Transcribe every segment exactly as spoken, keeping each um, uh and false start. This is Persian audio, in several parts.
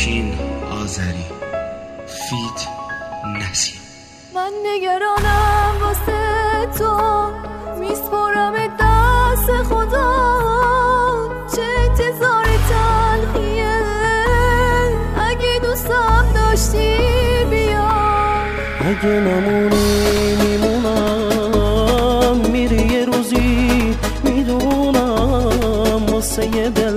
افشین آذری فیت نسیم. من نگرانم واسه تو، میسپرم دست خدا، چه انتظار تلخیه، اگه دوستم داشتی بیا. اگه نمونی میمونم، میری یه روزی میدونم، واسه یه دل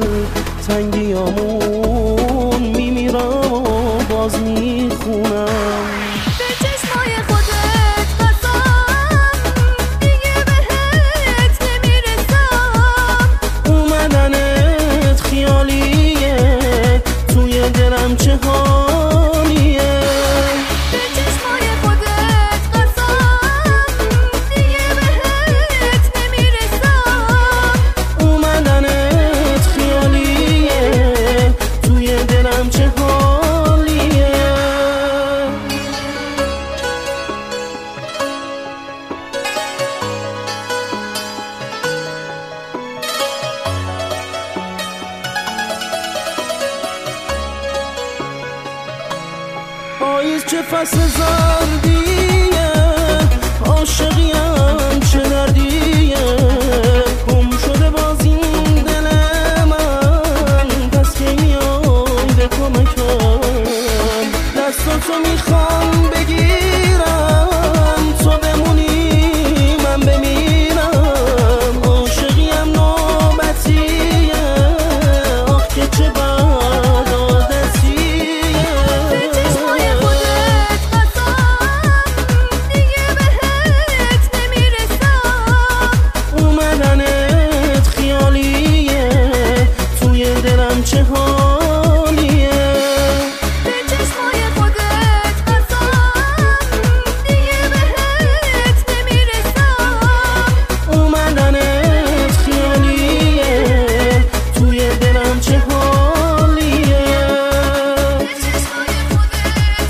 تنگیامون میمیرم و باز میخونم. به چشمای خودت قسم، دیگه بهت نمیرسم. اومدنت خیالیه، توی دلم چه حالیه. به چشمای خودت قسم، دیگه بهت نمیرسم. اومدنت خیالیه، توی دلم چه حالیه. پاییز چه فصل زردیه، عاشقیم چه دردیه، گم شده باز این دل من، پس کی میای به کمکم. دستاتو میخوام بگیرم، تو بمونی من بمیرم. عاشقیم نوبتیه، آخ که چه بد عادتیه. به چشمای خودت قسم، دیگه بهت نمیرسم. اومدنت خیالیه، توی دلم چه حالیه. به چشمای خودت قسم، دیگه بهت نمیرسم. اومدنت خیالیه، توی دلم چه حالیه. به چشمای خودت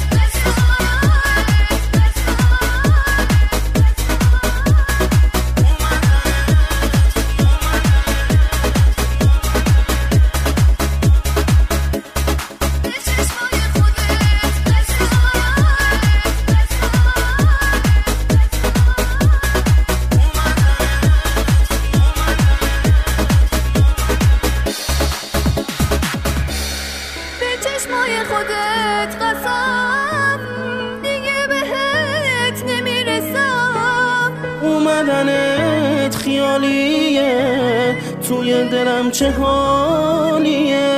چشمای خودت قسم، دیگه بهت نمیرسم. اومدنت خیالیه، توی دلم چه حالیه.